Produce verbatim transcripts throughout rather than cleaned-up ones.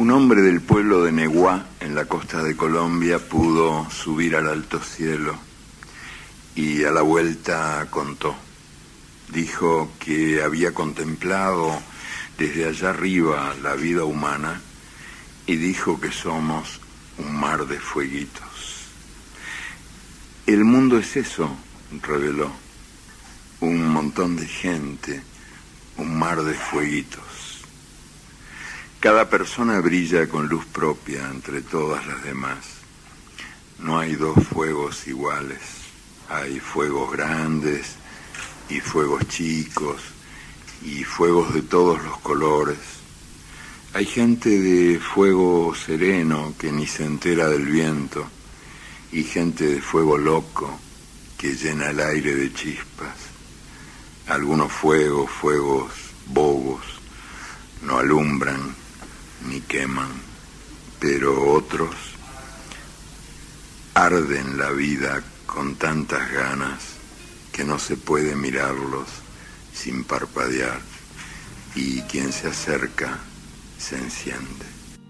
Un hombre del pueblo de Neguá, en la costa de Colombia, pudo subir al alto cielo y a la vuelta contó. Dijo que había contemplado desde allá arriba la vida humana y dijo que somos un mar de fueguitos. El mundo es eso, reveló, un montón de gente, un mar de fueguitos. Cada persona brilla con luz propia entre todas las demás. No hay dos fuegos iguales. Hay fuegos grandes y fuegos chicos y fuegos de todos los colores. Hay gente de fuego sereno que ni se entera del viento y gente de fuego loco que llena el aire de chispas. Algunos fuegos, fuegos bobos, no alumbran ni queman, pero otros arden la vida con tantas ganas que no se puede mirarlos sin parpadear, y quien se acerca se enciende.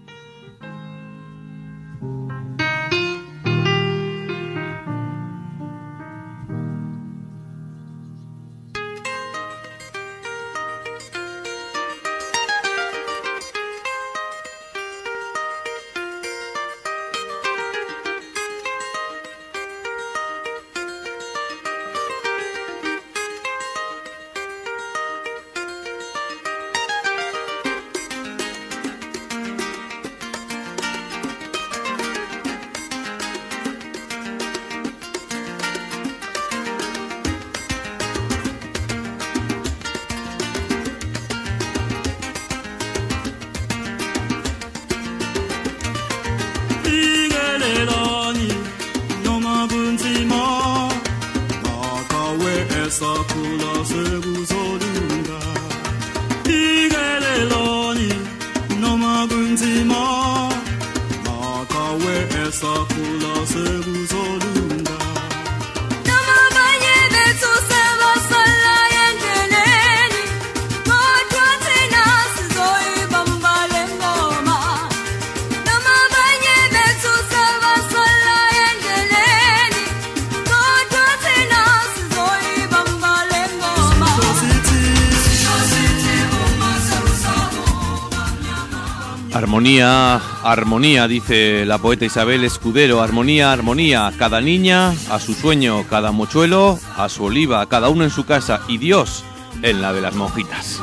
Armonía, armonía, dice la poeta Isabel Escudero. Armonía, armonía, cada niña a su sueño, cada mochuelo a su oliva, cada uno en su casa y Dios en la de las monjitas.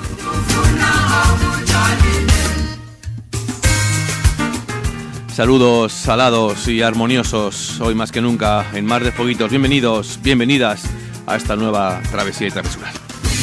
Saludos salados y armoniosos, hoy más que nunca en Mar de Fueguitos. Bienvenidos, bienvenidas a esta nueva travesía y travesuras.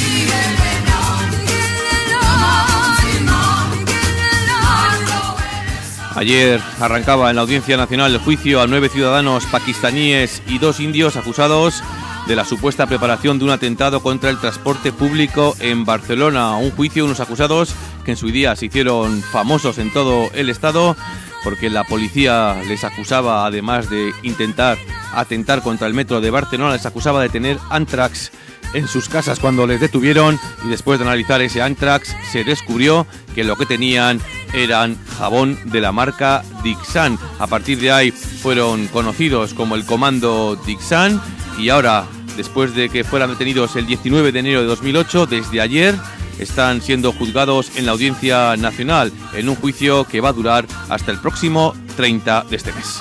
Ayer arrancaba en la Audiencia Nacional el juicio a nueve ciudadanos pakistaníes y dos indios acusados de la supuesta preparación de un atentado contra el transporte público en Barcelona. Un juicio, unos acusados que en su día se hicieron famosos en todo el estado porque la policía les acusaba, además de intentar atentar contra el metro de Barcelona, les acusaba de tener ántrax en sus casas cuando les detuvieron, y después de analizar ese ántrax se descubrió que lo que tenían eran jabón de la marca Dixan. A partir de ahí fueron conocidos como el Comando Dixan, y ahora, después de que fueran detenidos el diecinueve de enero de dos mil ocho, desde ayer están siendo juzgados en la Audiencia Nacional en un juicio que va a durar hasta el próximo treinta de este mes.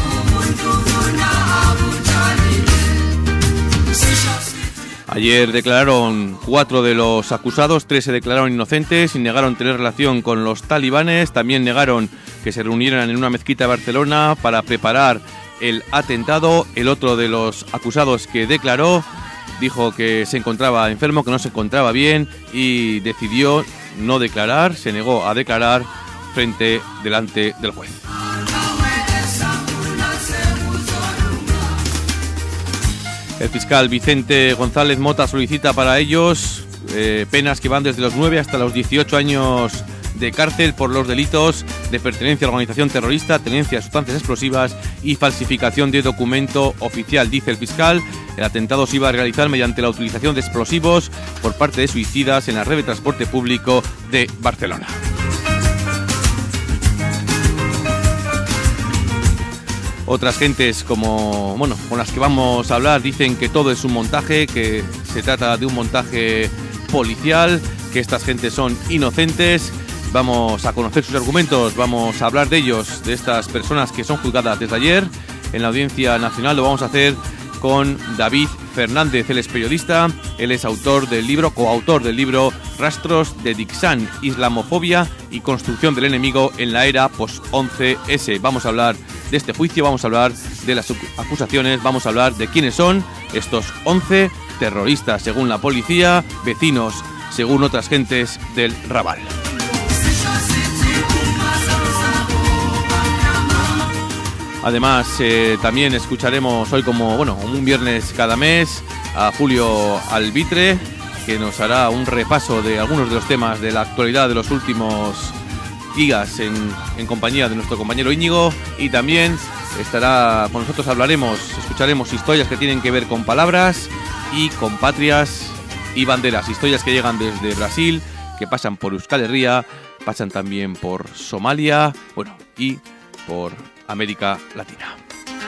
Ayer declararon cuatro de los acusados, tres se declararon inocentes y negaron tener relación con los talibanes. También negaron que se reunieran en una mezquita de Barcelona para preparar el atentado. El otro de los acusados que declaró dijo que se encontraba enfermo, que no se encontraba bien y decidió no declarar, se negó a declarar frente delante del juez. El fiscal Vicente González Mota solicita para ellos eh, penas que van desde los nueve hasta los dieciocho años de cárcel por los delitos de pertenencia a organización terrorista, tenencia de sustancias explosivas y falsificación de documento oficial. Dice el fiscal, el atentado se iba a realizar mediante la utilización de explosivos por parte de suicidas en la red de transporte público de Barcelona. Otras gentes como, bueno, con las que vamos a hablar dicen que todo es un montaje, que se trata de un montaje policial, que estas gentes son inocentes. Vamos a conocer sus argumentos, vamos a hablar de ellos, de estas personas que son juzgadas desde ayer en la Audiencia Nacional. Lo vamos a hacer con David Fernández. Él es periodista, él es autor del libro, coautor del libro Rastros de Dixan, Islamofobia y Construcción del Enemigo en la era post once ese. Vamos a hablar de este juicio, vamos a hablar de las acusaciones, vamos a hablar de quiénes son estos once terroristas, según la policía, vecinos, según otras gentes del Raval. Además, eh, también escucharemos hoy, como bueno, un viernes cada mes, a Julio Albitre, que nos hará un repaso de algunos de los temas de la actualidad de los últimos días en, en compañía de nuestro compañero Íñigo. Y también estará con nosotros, hablaremos, escucharemos historias que tienen que ver con palabras y con patrias y banderas. Historias que llegan desde Brasil, que pasan por Euskal Herria, pasan también por Somalia, bueno, y por América Latina.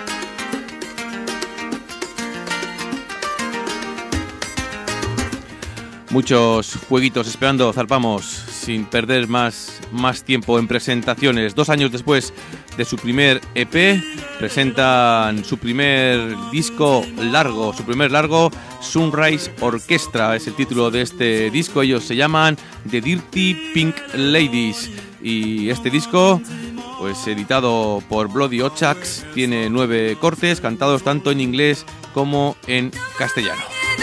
Muchos jueguitos esperando, zarpamos sin perder más, más tiempo en presentaciones. Dos años después de su primer E P, presentan su primer disco largo, su primer largo, Sunrise Orchestra, es el título de este disco. Ellos se llaman The Dirty Pink Ladies y este disco, pues editado por Bloody Ochax, tiene nueve cortes cantados tanto en inglés como en castellano.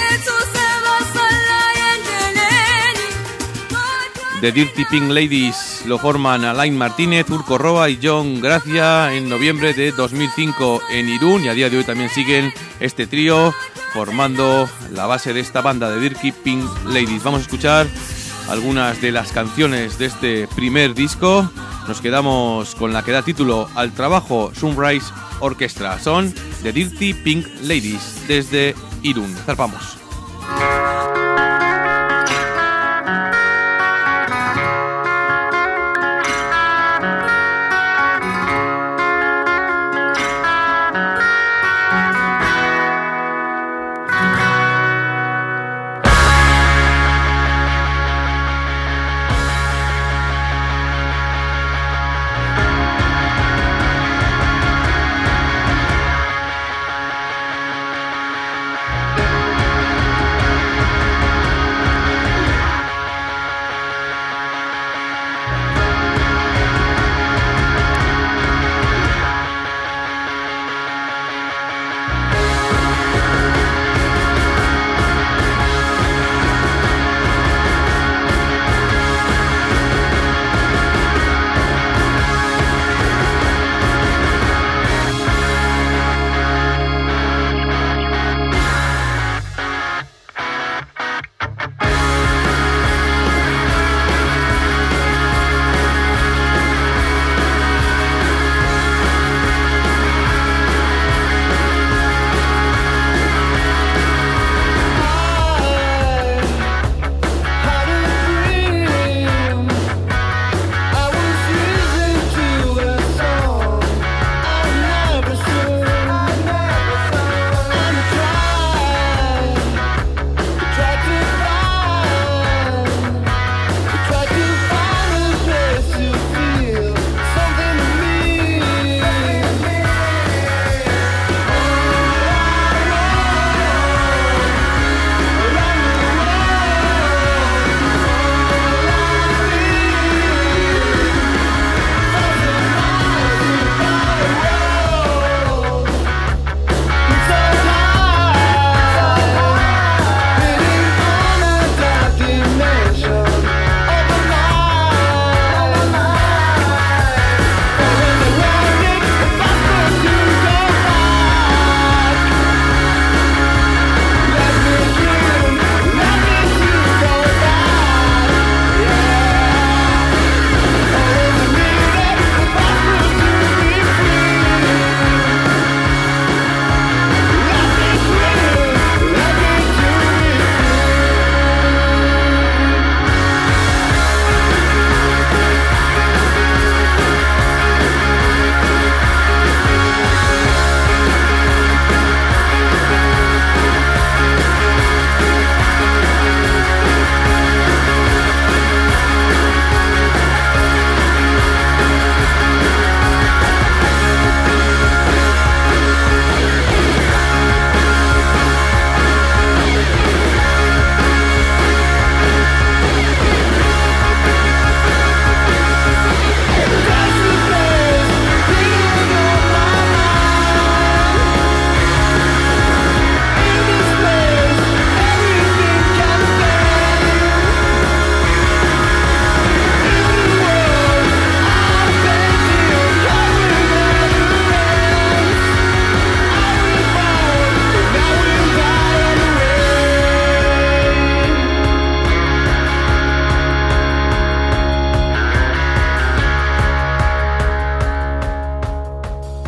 The Dirty Pink Ladies lo forman Alain Martínez, Urco Roa y John Gracia en noviembre de dos mil cinco en Irún, y a día de hoy también siguen este trío formando la base de esta banda de Dirty Pink Ladies. Vamos a escuchar algunas de las canciones de este primer disco. Nos quedamos con la que da título al trabajo, Sunrise Orchestra. Son The Dirty Pink Ladies desde Irún. Zarpamos.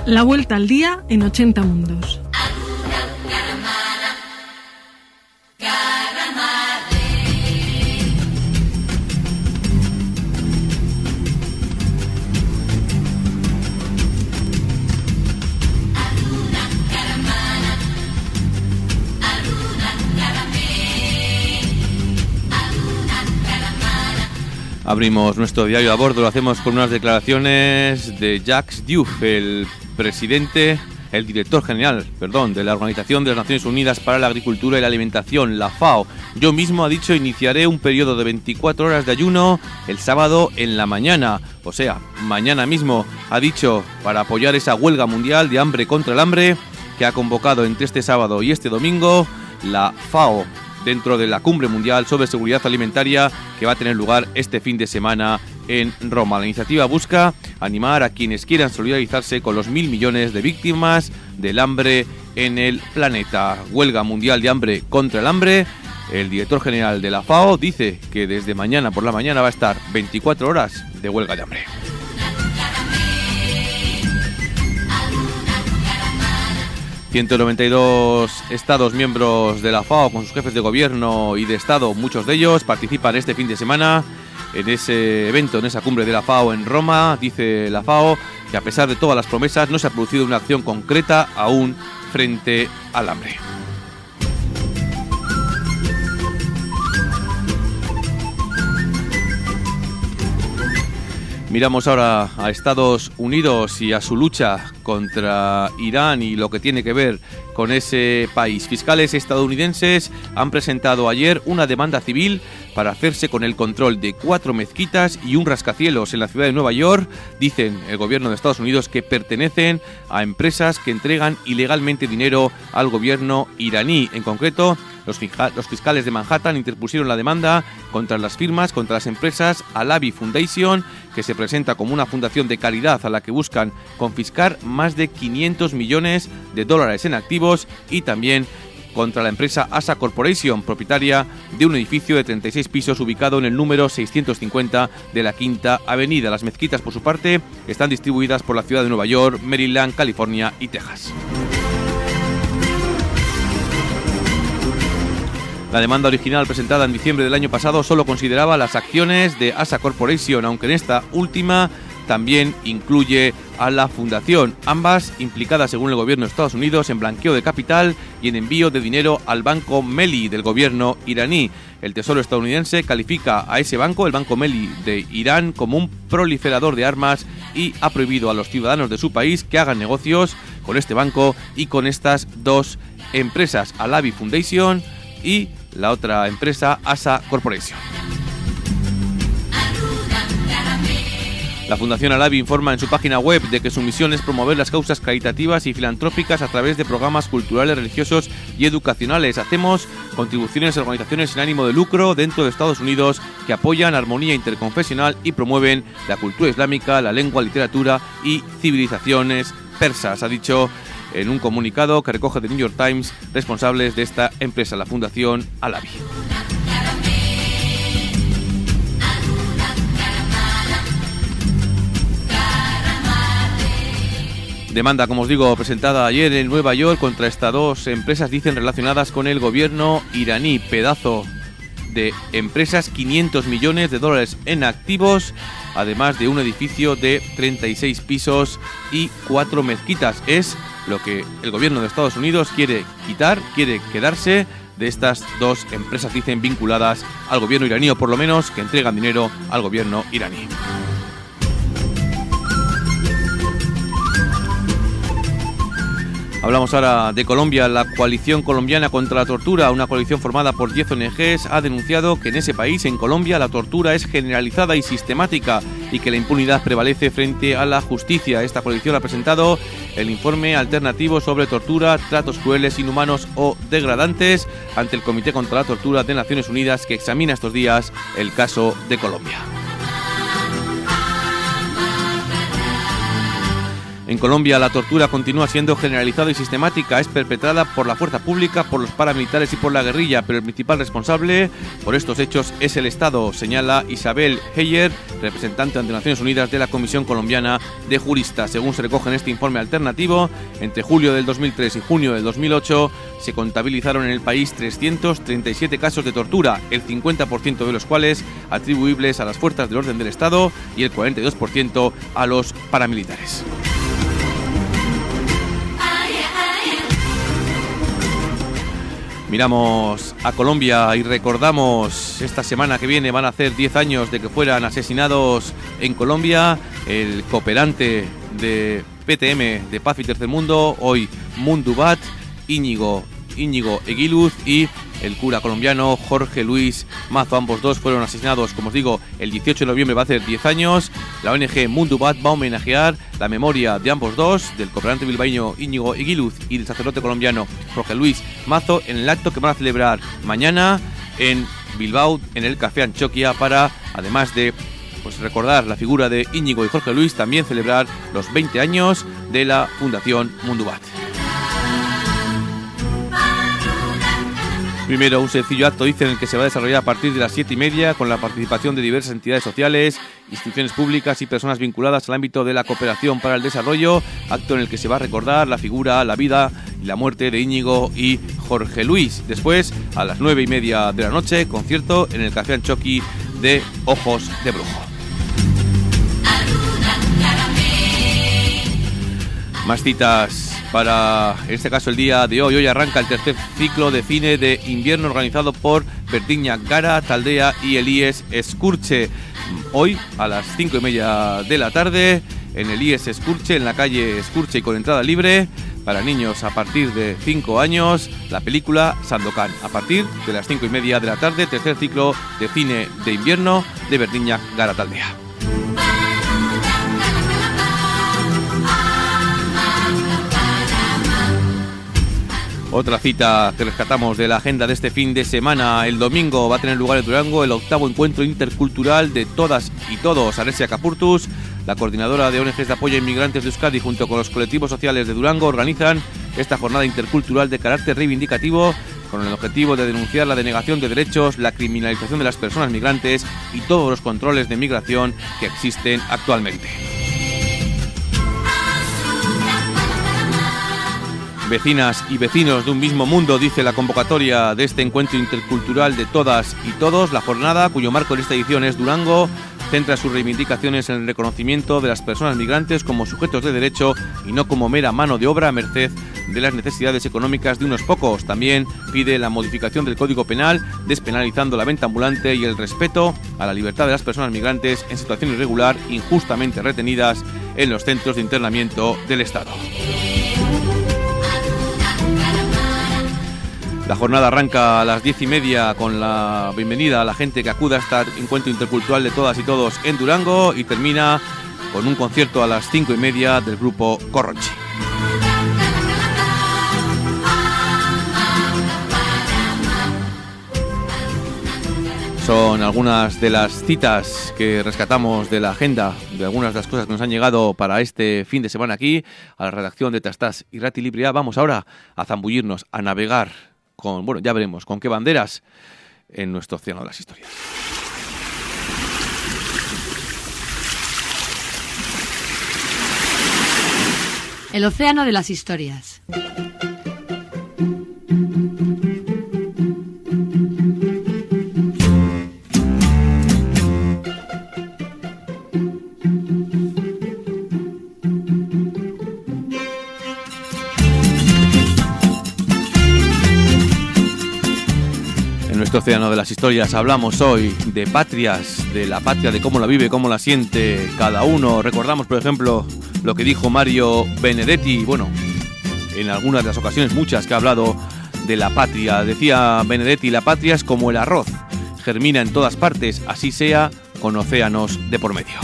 La vuelta al día en ochenta mundos. Abrimos nuestro diario a bordo, lo hacemos con unas declaraciones de Jacques Diouf, el presidente, el director general, perdón, de la Organización de las Naciones Unidas para la Agricultura y la Alimentación, la FAO. Yo mismo, ha dicho, iniciaré un periodo de veinticuatro horas de ayuno el sábado en la mañana, o sea, mañana mismo, ha dicho, para apoyar esa huelga mundial de hambre contra el hambre que ha convocado entre este sábado y este domingo la FAO, dentro de la Cumbre Mundial sobre Seguridad Alimentaria que va a tener lugar este fin de semana en Roma. La iniciativa busca animar a quienes quieran solidarizarse con los mil millones de víctimas del hambre en el planeta. Huelga mundial de hambre contra el hambre. El director general de la FAO dice que desde mañana por la mañana va a estar veinticuatro horas de huelga de hambre. ciento noventa y dos estados miembros de la FAO con sus jefes de gobierno y de estado, muchos de ellos participan este fin de semana en ese evento, en esa cumbre de la FAO en Roma. Dice la FAO que a pesar de todas las promesas no se ha producido una acción concreta aún frente al hambre. Miramos ahora a Estados Unidos y a su lucha contra Irán y lo que tiene que ver con ese país. Fiscales estadounidenses han presentado ayer una demanda civil para hacerse con el control de cuatro mezquitas y un rascacielos en la ciudad de Nueva York. Dicen el gobierno de Estados Unidos que pertenecen a empresas que entregan ilegalmente dinero al gobierno iraní. En concreto, los, fija- los fiscales de Manhattan interpusieron la demanda contra las firmas, contra las empresas Alavi Foundation, que se presenta como una fundación de caridad a la que buscan confiscar más de quinientos millones de dólares en activos, y también contra la empresa Asa Corporation, propietaria de un edificio de treinta y seis pisos ubicado en el número seiscientos cincuenta de la Quinta Avenida. Las mezquitas, por su parte, están distribuidas por la ciudad de Nueva York, Maryland, California y Texas. La demanda original presentada en diciembre del año pasado solo consideraba las acciones de Asa Corporation, aunque en esta última también incluye a la fundación, ambas implicadas según el gobierno de Estados Unidos en blanqueo de capital y en envío de dinero al banco Meli del gobierno iraní. El Tesoro estadounidense califica a ese banco, el banco Meli de Irán, como un proliferador de armas y ha prohibido a los ciudadanos de su país que hagan negocios con este banco y con estas dos empresas, Alavi Foundation y la otra empresa, Asa Corporation. La Fundación Alavi informa en su página web de que su misión es promover las causas caritativas y filantrópicas a través de programas culturales, religiosos y educacionales. Hacemos contribuciones a organizaciones sin ánimo de lucro dentro de Estados Unidos que apoyan armonía interconfesional y promueven la cultura islámica, la lengua, literatura y civilizaciones persas, ha dicho en un comunicado que recoge The New York Times responsables de esta empresa, la Fundación Alavi. Demanda, como os digo, presentada ayer en Nueva York contra estas dos empresas, dicen, relacionadas con el gobierno iraní. Pedazo de empresas, quinientos millones de dólares en activos, además de un edificio de treinta y seis pisos y cuatro mezquitas. Es lo que el gobierno de Estados Unidos quiere quitar, quiere quedarse de estas dos empresas, dicen, vinculadas al gobierno iraní, o por lo menos que entregan dinero al gobierno iraní. Hablamos ahora de Colombia. La Coalición Colombiana contra la Tortura, una coalición formada por diez O N Ges, ha denunciado que en ese país, en Colombia, la tortura es generalizada y sistemática y que la impunidad prevalece frente a la justicia. Esta coalición ha presentado el informe alternativo sobre tortura, tratos crueles, inhumanos o degradantes ante el Comité contra la Tortura de Naciones Unidas, que examina estos días el caso de Colombia. En Colombia la tortura continúa siendo generalizada y sistemática, es perpetrada por la fuerza pública, por los paramilitares y por la guerrilla, pero el principal responsable por estos hechos es el Estado, señala Isabel Heyer, representante ante Naciones Unidas de la Comisión Colombiana de Juristas. Según se recoge en este informe alternativo, entre julio del dos mil tres y junio del dos mil ocho se contabilizaron en el país trescientos treinta y siete casos de tortura, el cincuenta por ciento de los cuales atribuibles a las fuerzas del orden del Estado y el cuarenta y dos por ciento a los paramilitares. Miramos a Colombia y recordamos, esta semana que viene van a hacer diez años de que fueran asesinados en Colombia el cooperante de P T M de Paz y Tercer Mundo, hoy Mundubat, Íñigo, Íñigo Eguiluz, y el cura colombiano Jorge Luis Mazo. Ambos dos fueron asesinados, como os digo, el dieciocho de noviembre, va a hacer diez años. La O N G Mundubat va a homenajear la memoria de ambos dos, del cooperante bilbaíno Íñigo Eguiluz y del sacerdote colombiano Jorge Luis Mazo, en el acto que van a celebrar mañana en Bilbao, en el Café Antxokia, para, además de pues recordar la figura de Íñigo y Jorge Luis, también celebrar los veinte años de la Fundación Mundubat. Primero, un sencillo acto, dice, en el que se va a desarrollar a partir de las siete y media con la participación de diversas entidades sociales, instituciones públicas y personas vinculadas al ámbito de la cooperación para el desarrollo, acto en el que se va a recordar la figura, la vida y la muerte de Íñigo y Jorge Luis. Después, a las nueve y media de la noche, concierto en el Café Antxoki de Ojos de Brujo. Más citas para, en este caso, el día de hoy. Hoy arranca el tercer ciclo de cine de invierno organizado por Berdiñak Gara Taldea y el I E S Escurche. Hoy a las cinco y media de la tarde en el I E S Escurche, en la calle Escurche y con entrada libre para niños a partir de cinco años, la película Sandokan. A partir de las cinco y media de la tarde, tercer ciclo de cine de invierno de Berdiñak Gara Taldea. Otra cita que rescatamos de la agenda de este fin de semana. El domingo va a tener lugar en Durango el octavo encuentro intercultural de todas y todos. Aresia Capurtus, la coordinadora de O N Ges de apoyo a inmigrantes de Euskadi, junto con los colectivos sociales de Durango, organizan esta jornada intercultural de carácter reivindicativo con el objetivo de denunciar la denegación de derechos, la criminalización de las personas migrantes y todos los controles de migración que existen actualmente. Vecinas y vecinos de un mismo mundo, dice la convocatoria de este encuentro intercultural de todas y todos. La jornada, cuyo marco en esta edición es Durango, centra sus reivindicaciones en el reconocimiento de las personas migrantes como sujetos de derecho y no como mera mano de obra a merced de las necesidades económicas de unos pocos. También pide la modificación del Código Penal, despenalizando la venta ambulante y el respeto a la libertad de las personas migrantes en situación irregular injustamente retenidas en los centros de internamiento del Estado. La jornada arranca a las diez y media con la bienvenida a la gente que acuda a este encuentro intercultural de todas y todos en Durango y termina con un concierto a las cinco y media del grupo Corronchi. Son algunas de las citas que rescatamos de la agenda, de algunas de las cosas que nos han llegado para este fin de semana aquí, a la redacción de Tastás y Rati Libria. Vamos ahora a zambullirnos, a navegar con, bueno, ya veremos con qué banderas en nuestro océano de las historias. El océano de las historias. En nuestro océano de las historias hablamos hoy de patrias, de la patria, de cómo la vive, cómo la siente cada uno. Recordamos, por ejemplo, lo que dijo Mario Benedetti, bueno, en algunas de las ocasiones, muchas, que ha hablado de la patria. Decía Benedetti, la patria es como el arroz, germina en todas partes, así sea con océanos de por medio.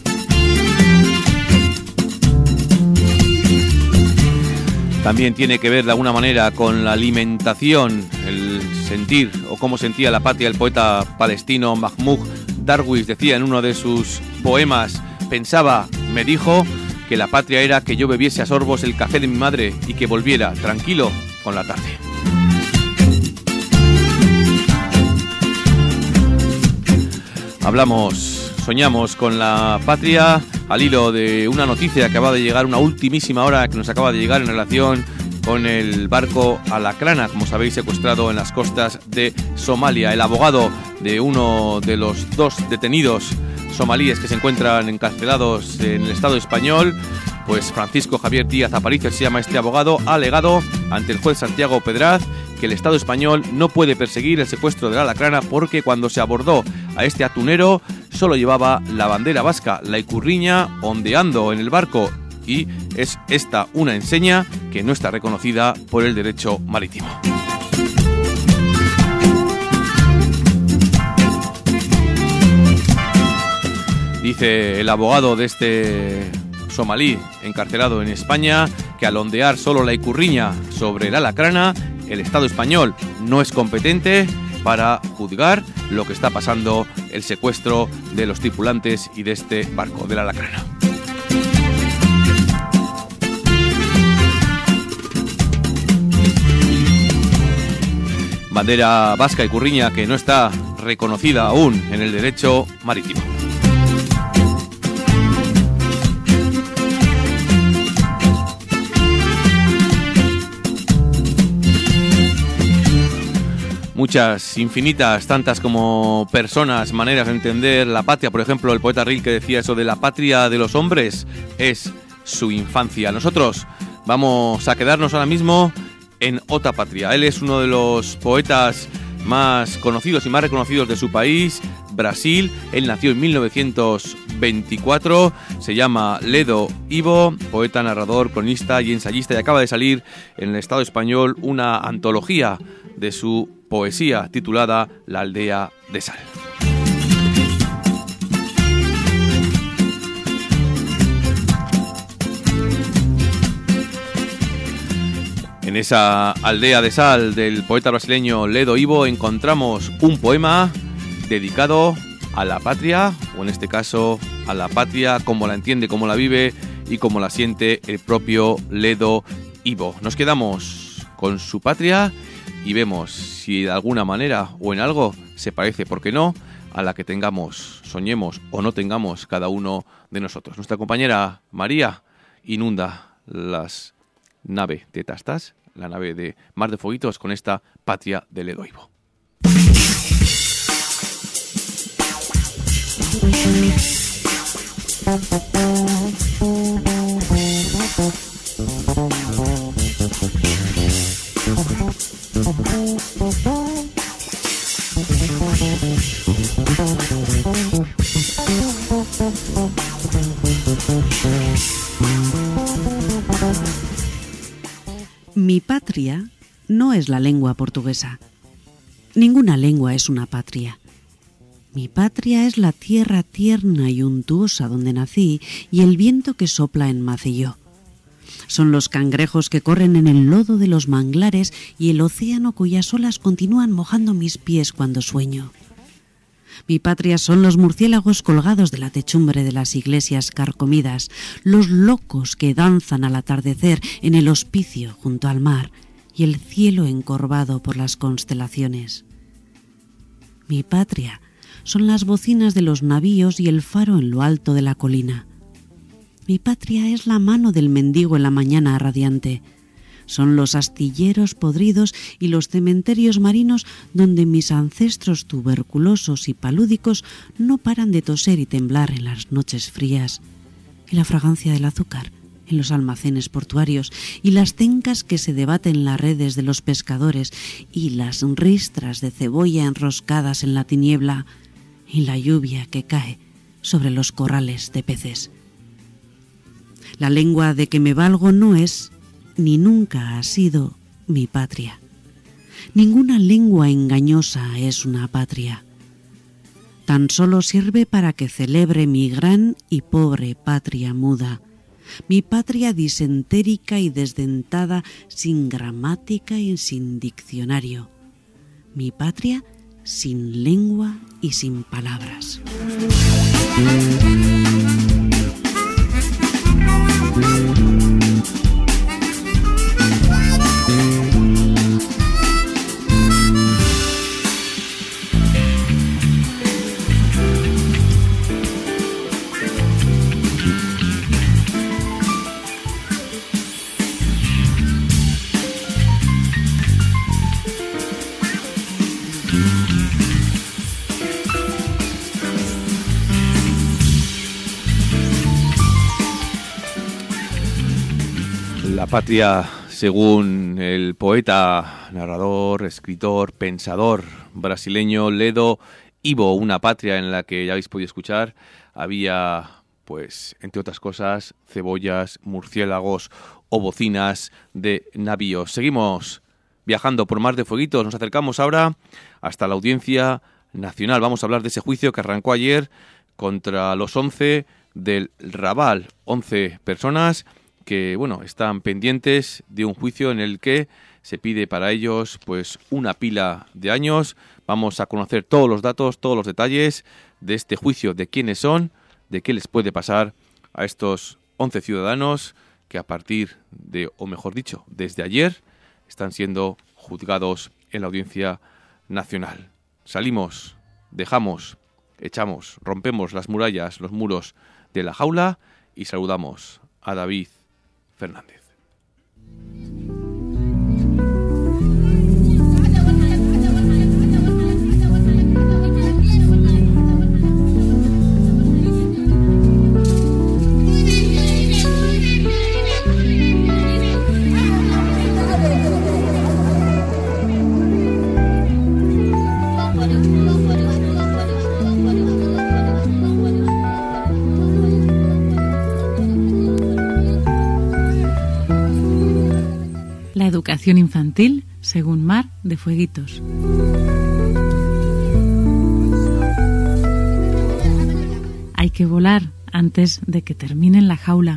También tiene que ver de alguna manera con la alimentación, el sentir o cómo sentía la patria. El poeta palestino Mahmoud Darwish decía en uno de sus poemas, pensaba, me dijo, que la patria era que yo bebiese a sorbos el café de mi madre y que volviera tranquilo con la tarde. Hablamos, soñamos con la patria al hilo de una noticia que acaba de llegar, una ultimísima hora que nos acaba de llegar en relación con el barco Alacrana, como sabéis, secuestrado en las costas de Somalia. El abogado de uno de los dos detenidos somalíes que se encuentran encarcelados en el Estado español, pues Francisco Javier Díaz Aparicio se llama este abogado, ha alegado ante el juez Santiago Pedraz que el Estado español no puede perseguir el secuestro de la Alacrana porque cuando se abordó a este atunero solo llevaba la bandera vasca, la ikurriña, ondeando en el barco, y es esta una enseña que no está reconocida por el derecho marítimo. Dice el abogado de este somalí encarcelado en España que al ondear solo la ikurriña sobre la Alacrana, el Estado español no es competente para juzgar lo que está pasando, el secuestro de los tripulantes y de este barco de la Alacrana. Bandera vasca y ikurriña que no está reconocida aún en el derecho marítimo. Muchas, infinitas, tantas como personas, maneras de entender la patria. Por ejemplo, el poeta Rilke decía eso de la patria de los hombres es su infancia. Nosotros vamos a quedarnos ahora mismo en otra patria. Él es uno de los poetas más conocidos y más reconocidos de su país, Brasil. Él nació en mil novecientos veinticuatro, se llama Ledo Ivo, poeta, narrador, cronista y ensayista, y acaba de salir en el Estado español una antología de su poesía titulada La aldea de sal. En esa aldea de sal del poeta brasileño Ledo Ivo encontramos un poema dedicado a la patria, o en este caso a la patria como la entiende, como la vive y como la siente el propio Ledo Ivo. Nos quedamos con su patria y vemos si de alguna manera o en algo se parece, ¿por qué no?, a la que tengamos, soñemos o no tengamos cada uno de nosotros. Nuestra compañera María inunda las naves de Tastas, la nave de Mar de Fueguitos, con esta patria de Ledo Ivo. Mi patria no es la lengua portuguesa. Ninguna lengua es una patria. Mi patria es la tierra tierna y untuosa donde nací y el viento que sopla en Maceió. Son los cangrejos que corren en el lodo de los manglares y el océano cuyas olas continúan mojando mis pies cuando sueño. Mi patria son los murciélagos colgados de la techumbre de las iglesias carcomidas, los locos que danzan al atardecer en el hospicio junto al mar y el cielo encorvado por las constelaciones. Mi patria son las bocinas de los navíos y el faro en lo alto de la colina. Mi patria es la mano del mendigo en la mañana radiante. Son los astilleros podridos y los cementerios marinos donde mis ancestros tuberculosos y palúdicos no paran de toser y temblar en las noches frías. Y la fragancia del azúcar en los almacenes portuarios y las tencas que se debaten en las redes de los pescadores y las ristras de cebolla enroscadas en la tiniebla y la lluvia que cae sobre los corrales de peces. La lengua de que me valgo no es, ni nunca ha sido, mi patria. Ninguna lengua engañosa es una patria. Tan solo sirve para que celebre mi gran y pobre patria muda, mi patria disentérica y desdentada, sin gramática y sin diccionario, mi patria sin lengua y sin palabras. La patria, según el poeta, narrador, escritor, pensador brasileño Ledo Ivo, una patria en la que ya habéis podido escuchar, había, pues, entre otras cosas, cebollas, murciélagos o bocinas de navíos. Seguimos viajando por mar de fueguitos, nos acercamos ahora hasta la Audiencia Nacional. Vamos a hablar de ese juicio que arrancó ayer contra los once del Raval, once personas que, bueno, están pendientes de un juicio en el que se pide para ellos, pues, una pila de años. Vamos a conocer todos los datos, todos los detalles de este juicio, de quiénes son, de qué les puede pasar a estos once ciudadanos que a partir de, o mejor dicho, desde ayer, están siendo juzgados en la Audiencia Nacional. Salimos, dejamos, echamos, rompemos las murallas, los muros de la jaula y saludamos a David Fernández. La educación infantil según Mar de Fueguitos. Hay que volar antes de que termine en la jaula.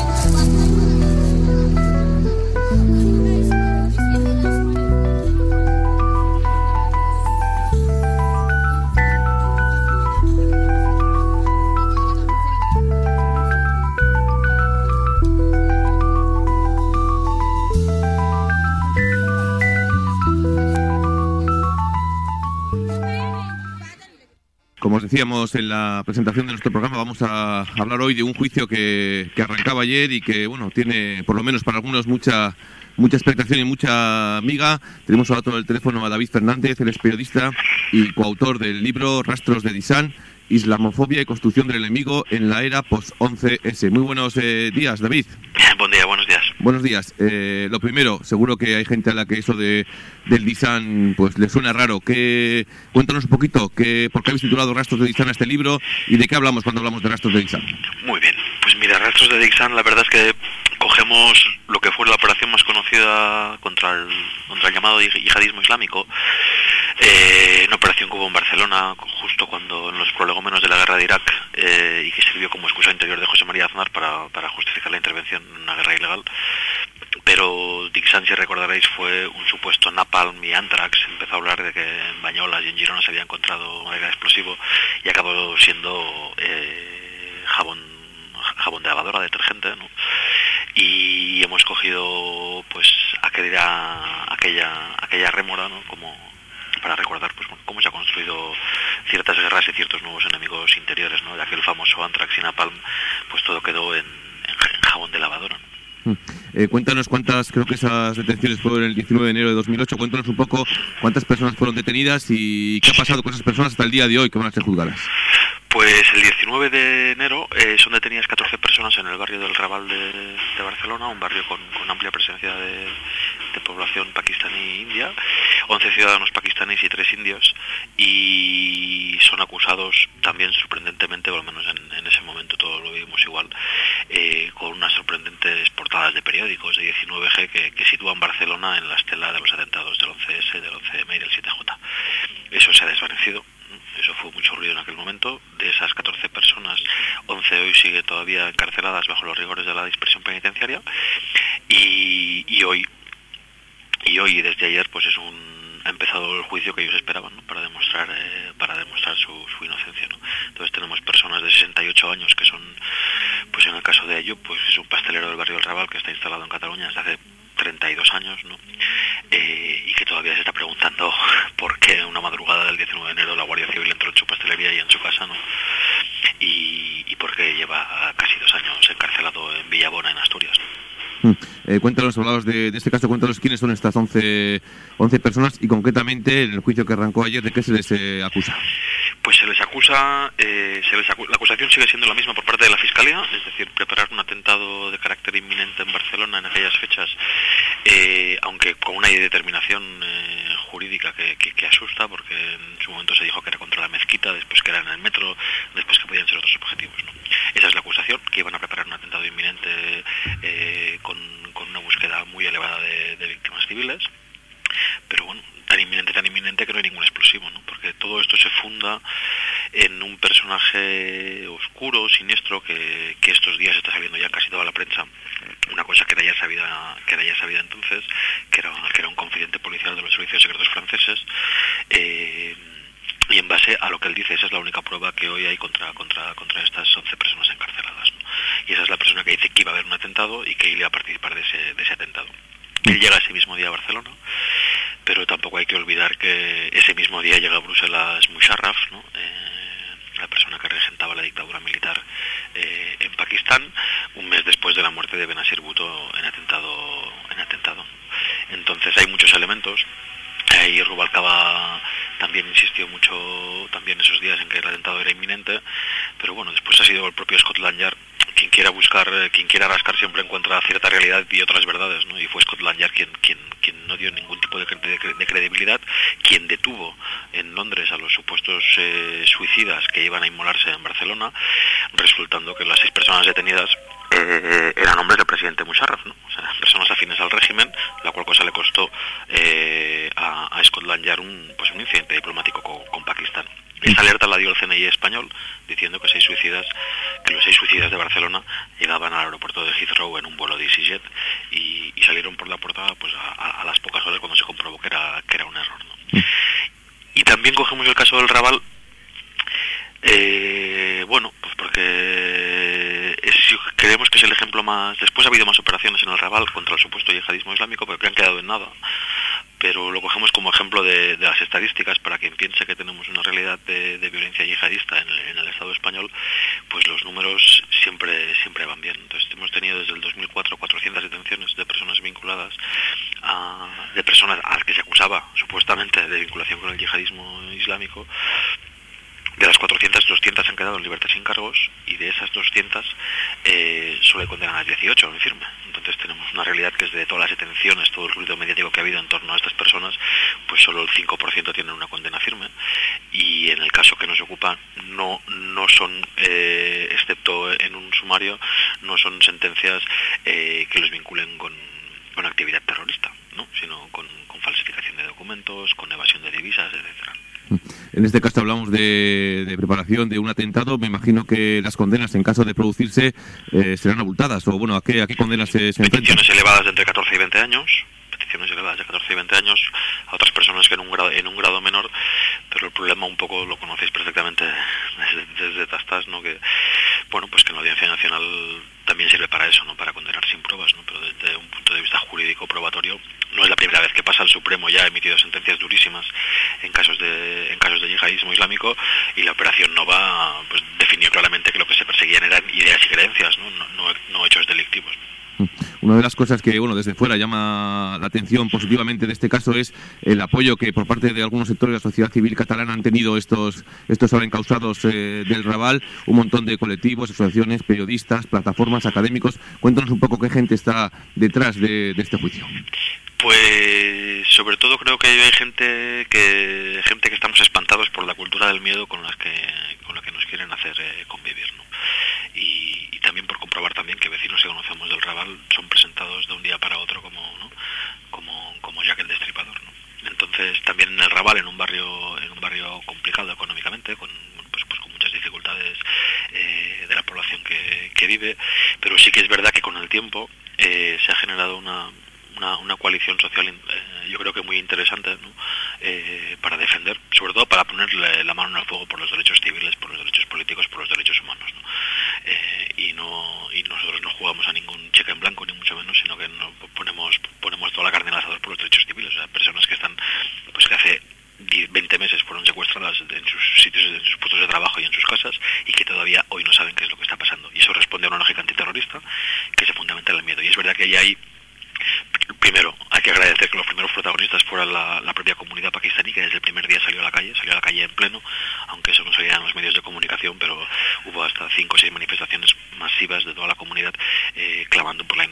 Como os decíamos en la presentación de nuestro programa, vamos a hablar hoy de un juicio que, que arrancaba ayer y que, bueno, tiene, por lo menos para algunos, mucha mucha expectación y mucha miga. Tenemos al otro del teléfono a David Fernández, él es periodista y coautor del libro Rastros de Dissant, Islamofobia y construcción del enemigo en la era post once ese. Muy buenos eh, días, David. Buen día, buenos días. Buenos días. Eh, lo primero, seguro que hay gente a la que eso de del Dissant pues le suena raro. ¿Qué, cuéntanos un poquito qué, por qué habéis titulado Rastros de Dissant a este libro y de qué hablamos cuando hablamos de Rastros de Dissant. Muy bien, pues mira, Rastros de Dissant, la verdad es que cogemos lo que fue la operación más conocida contra el, contra el llamado yihadismo islámico, eh, una operación que hubo en Barcelona justo cuando en los prolegómenos de la guerra de Irak, eh, y que sirvió como excusa interior de José María Aznar para, para justificar la intervención en una guerra ilegal. Pero Dissant, si recordaréis, fue un supuesto napalm y anthrax. Empezó a hablar de que en Bañolas y en Girona se había encontrado material explosivo y acabó siendo eh, jabón jabón de lavadora, detergente, ¿no? Y hemos cogido pues aquella aquella aquella rémora, ¿no? Como para recordar pues bueno, cómo se ha construido ciertas guerras y ciertos nuevos enemigos interiores, ¿no? De aquel famoso anthrax y napalm, pues todo quedó en, en, en jabón de lavadora, ¿no? Eh, cuéntanos cuántas, creo que esas detenciones fueron el diecinueve de enero de dos mil ocho, cuéntanos un poco cuántas personas fueron detenidas y qué ha pasado con esas personas hasta el día de hoy que van a ser juzgadas. Pues el diecinueve de enero eh, son detenidas catorce personas en el barrio del Raval de, de Barcelona, un barrio con, con amplia presencia de, de población pakistaní e india, once ciudadanos pakistaníes y tres indios, y son acusados también sorprendentemente, o al menos en, en ese momento todo lo vimos igual, eh, con unas sorprendentes portadas de periódicos de diecinueve G que, que sitúan Barcelona en la estela de los atentados del once ese, del once eme y del siete jota. Eso se ha desvanecido. Eso fue mucho ruido en aquel momento. De esas catorce personas, once hoy siguen todavía encarceladas bajo los rigores de la dispersión penitenciaria, y, y hoy y hoy y desde ayer pues es un ha empezado el juicio que ellos esperaban, ¿no? para demostrar eh, para demostrar su, su inocencia, ¿no? Entonces tenemos personas de sesenta y ocho años que son, pues en el caso de Ayub, pues es un pastelero del barrio del Raval que está instalado en Cataluña desde hace treinta y dos años, ¿no? Eh, y que todavía se está preguntando por qué una madrugada del diecinueve de enero la Guardia Civil entró en su pastelería y en su casa, ¿no? Y, y por qué lleva casi dos años encarcelado en Villabona, en Asturias, ¿no? Eh, cuéntanos, hablabas de, de este caso, cuéntanos quiénes son estas once, once personas y concretamente en el juicio que arrancó ayer, ¿de qué se les eh, acusa? Pues se les acusa, eh, se les acu- la acusación sigue siendo la misma por parte de la Fiscalía, es decir, preparar un atentado de carácter muerte era inminente en Barcelona en aquellas fechas, eh, aunque con una determinación eh, jurídica que, que, que asusta, porque en su momento se dijo que era contra la mezquita, después que era en el metro, después que podían ser otros objetivos, ¿no? Esa es la acusación, que iban a preparar un atentado inminente eh, con, con una búsqueda muy elevada de, de víctimas civiles, pero bueno, tan inminente, tan inminente que no hay ningún explosivo, ¿no? Porque todo esto se funda en un personaje oscuro, siniestro, que, que estos días está saliendo ya en casi toda la prensa, una cosa que era ya sabida, que era ya sabida entonces, que era, que era un confidente policial de los servicios secretos franceses, eh, y en base a lo que él dice, esa es la única prueba que hoy hay contra, contra, contra estas once personas encarceladas, ¿no? Y esa es la persona que dice que iba a haber un atentado y que iba a participar de ese, de ese atentado. Él llega ese mismo día a Barcelona, pero tampoco hay que olvidar que ese mismo día llega a Bruselas Musharraf, ¿no? Eh, la persona que regentaba la dictadura militar eh, en Pakistán, un mes después de la muerte de Benazir Bhutto en atentado, en atentado. Entonces hay muchos elementos. Ahí Rubalcaba también insistió mucho también esos días en que el atentado era inminente, pero bueno, después ha sido el propio Scotland Yard quien quiera buscar, quien quiera rascar siempre encuentra cierta realidad y otras verdades, ¿no? Y fue Scotland Yard quien, quien, quien no dio ningún tipo de, de, de credibilidad, quien detuvo en Londres a los supuestos eh, suicidas que iban a inmolarse en Barcelona, resultando que las seis personas detenidas eh, eran hombres del presidente Musharraf, ¿no? O sea, personas afines al régimen, la cual cosa le costó eh, a, a Scotland Yard un, pues un incidente diplomático con, con Pakistán. Esta alerta la dio el C N I español, diciendo que seis suicidas, que los seis suicidas de Barcelona llegaban al aeropuerto de Heathrow en un vuelo de EasyJet y, y salieron por la puerta pues a, a, a las pocas horas cuando se comprobó que era que era un error, ¿no? Y también cogemos el caso del Raval, eh, bueno, pues porque es, creemos que es el ejemplo más. Después ha habido más operaciones en el Raval contra el supuesto yihadismo islámico, pero que han quedado en nada. Pero lo cogemos como ejemplo de, de las estadísticas para quien piense que tenemos una realidad de, de violencia yihadista en el, en el Estado español, pues los números siempre siempre van bien. Entonces hemos tenido desde el dos mil cuatro cuatrocientas detenciones de personas vinculadas a, de personas a las que se acusaba supuestamente de vinculación con el yihadismo islámico. De las cuatrocientas, doscientas han quedado en libertad sin cargos, y de esas doscientas eh, solo hay condenadas dieciocho en firme. Entonces tenemos una realidad que es de todas las detenciones, todo el ruido mediático que ha habido en torno a estas personas, pues solo el cinco por ciento tienen una condena firme, y en el caso que nos ocupa no no son, eh, excepto en un sumario, no son sentencias eh, que los vinculen con, con actividad terrorista, ¿no? Sino con, con falsificación de documentos, con evasión de divisas, etcétera. En este caso hablamos de, de preparación de un atentado. Me imagino que las condenas, en caso de producirse, eh, serán abultadas. O bueno, ¿a qué, a qué condenas se, se enfrentan? Peticiones elevadas de entre catorce y veinte años. Peticiones elevadas de catorce y veinte años. A otras personas que en un grado, en un grado menor. Pero el problema un poco lo conocéis perfectamente desde, desde Tastas, ¿no? Que, bueno, pues que en la Audiencia Nacional también sirve para eso, ¿no? Para condenar sin pruebas, ¿no? Pero desde un punto de vista jurídico probatorio, no es la primera vez que pasa. El Supremo ya ha emitido sentencias durísimas en casos de en casos de yihadismo islámico, y la operación Nova pues definió claramente que lo que se perseguían eran ideas y creencias, no, no, no, no hechos delictivos. Una de las cosas que, bueno, desde fuera llama la atención positivamente de este caso es el apoyo que por parte de algunos sectores de la sociedad civil catalana han tenido estos estos ahora encausados eh, del Raval, un montón de colectivos, asociaciones, periodistas, plataformas, académicos. Cuéntanos un poco qué gente está detrás de, de este juicio. Pues sobre todo creo que hay gente que gente que estamos espantados por la cultura del miedo con las que con la que nos quieren hacer eh, convivir, ¿no? Y, y también por comprobar también que vecinos que conocemos del Raval son presentados de un día para otro como, ¿no? como como Jack el Destripador, ¿no? Entonces también en el Raval, en un barrio en un barrio complicado económicamente, con pues, pues con muchas dificultades eh, de la población que, que vive, pero sí que es verdad que con el tiempo eh, se ha generado una Una, una coalición social, eh, yo creo que muy interesante, ¿no? eh, para defender, sobre todo para ponerle la mano en el fuego por los derechos civiles, por los derechos políticos, por los derechos humanos, ¿no? Eh, y no y nosotros no jugamos a ningún cheque en blanco, ni mucho menos, sino que no ponemos ponemos toda la carne en el asador por los derechos civiles. O sea, personas que están, pues que hace veinte meses fueron secuestradas en sus sitios, en sus puestos de trabajo y en sus casas, y que todavía hoy no saben qué es lo que está pasando. Y eso responde a una lógica antiterrorista que se fundamenta en el miedo. Y es verdad que ya hay. Primero, hay que agradecer que los primeros protagonistas fueran la, la propia comunidad pakistaní, que desde el primer día salió a la calle, salió a la calle en pleno, aunque eso no salía en los medios de comunicación, pero hubo hasta cinco o seis manifestaciones masivas de toda la comunidad eh, clamando por la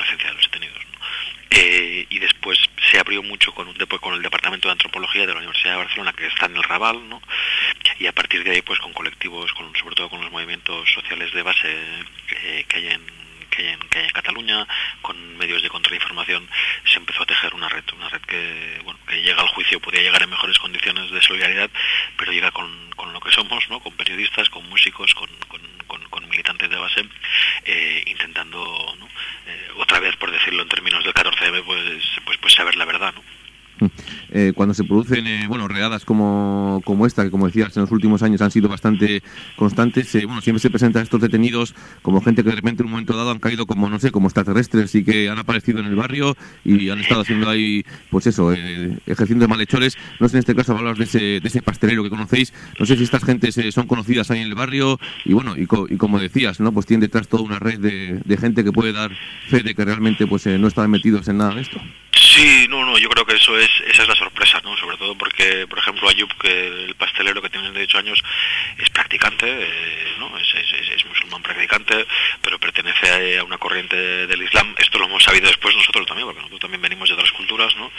Sociología de la Universidad de Barcelona, que está en el Raval, ¿no? Y a partir de ahí, pues con colectivos, con, sobre todo con los movimientos sociales de base eh, que hay en que hay en, que hay en Cataluña, con medios de contrainformación, se empezó a tejer una red, una red que, bueno, que llega al juicio, podía llegar en mejores condiciones de solidaridad, pero llega con, con lo que somos, ¿no? Con periodistas, con músicos, con, con, con, con militantes de base, eh, intentando, ¿no? eh, otra vez, por decirlo en términos del catorce eme, pues, pues, pues saber la verdad, ¿no? Eh, cuando se producen eh, bueno redadas como, como esta, que como decías en los últimos años han sido bastante constantes, eh, bueno siempre se presentan estos detenidos como gente que de repente en un momento dado han caído como, no sé, como extraterrestres y que han aparecido en el barrio y han estado haciendo ahí, pues eso, eh, ejerciendo de malhechores. No sé, en este caso hablabas de ese, de ese pastelero que conocéis, no sé si estas gentes eh, son conocidas ahí en el barrio y bueno, y, co y como decías, ¿no? Pues tienen detrás toda una red de, de gente que puede dar fe de que realmente pues eh, no estaban metidos en nada de esto. Sí, no, no, yo creo que eso es, esa es la sorpresa, ¿no? Sobre todo porque, por ejemplo, Ayub, que el pastelero que tiene dieciocho años, es practicante, eh, ¿no? Es, es, es, es musulmán practicante, pero pertenece a una corriente del Islam. Esto lo hemos sabido después nosotros también, porque nosotros también venimos de otras culturas, ¿no?